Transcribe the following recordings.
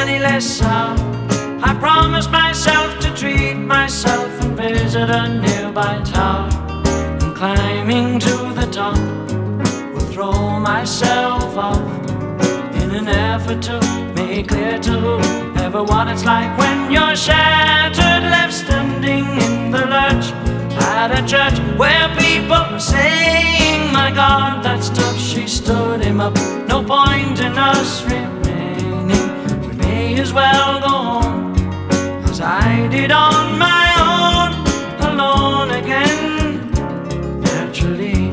any less sour. I promised myself to treat myself and visit a nearby tower, and climbing to the top will throw myself off in an effort to make clear to whoever what it's like when you're shattered, left standing in the lurch at a church where people are saying, my God, that stuff, she stood him up. No point in us remaining, we may as well go home, as I did on my own, alone again, naturally.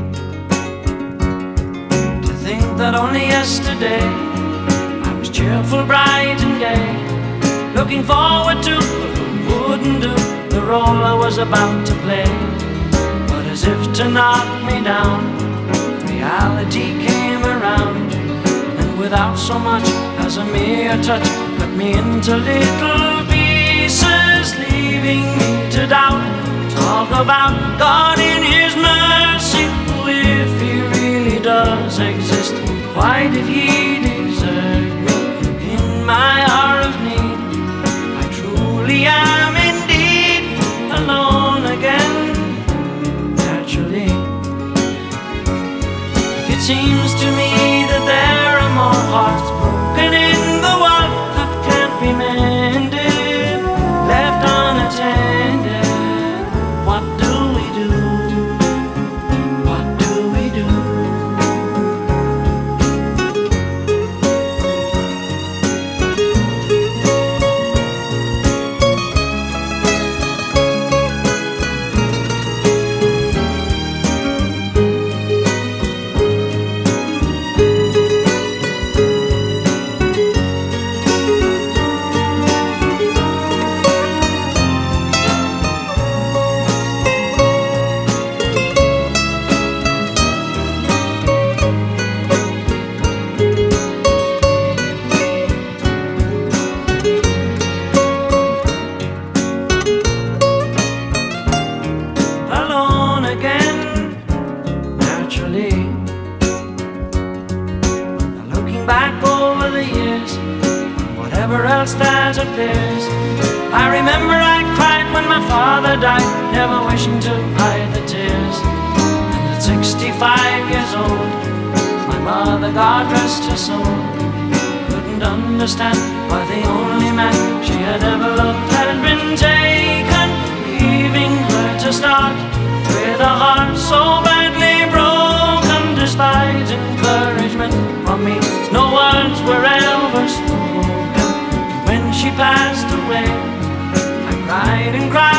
To think that only yesterday I was cheerful, bright and gay, looking forward to what wouldn't do the role I was about to play. But as if to knock me down, reality came around, and without so much as a mere touch, cut me into little pieces, leaving me to doubt. Talk about God in His mercy, who, if He really does exist, why did He desert me in my hour of need? I truly am indeed alone again, naturally. It seems to me that there are more hearts broken in the world that can't be mended, left unattended. What do we do? What do we do? Back over the years, whatever else that appears, I remember I cried when my father died, never wishing to hide the tears. And at 65 years old, my mother, God rest her soul, couldn't understand why the only man she had ever loved had been taken, leaving her to start with a heart so badly broken. Despite encouragement from me, no words were ever spoken. When she passed away, I cried and cried.